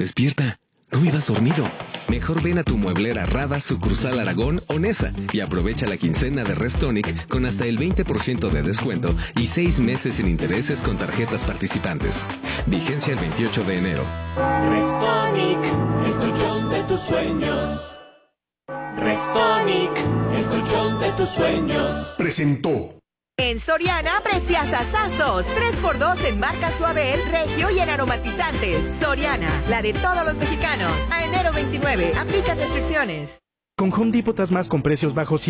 Despierta. No vivas dormido. Mejor ven a tu mueblera Rada, sucursal Aragón o Nesa y aprovecha la quincena de Restonic con hasta el 20% de descuento y 6 meses sin intereses con tarjetas participantes. Vigencia el 28 de enero. Restonic, el colchón de tus sueños. Restonic, el colchón de tus sueños. Presentó. En Soriana, preciasazazos. 3x2 en marca Suabel, Regio y en aromatizantes. Soriana, la de todos los mexicanos. A enero 29, aplica restricciones. Con Home Depot haz más con precios bajos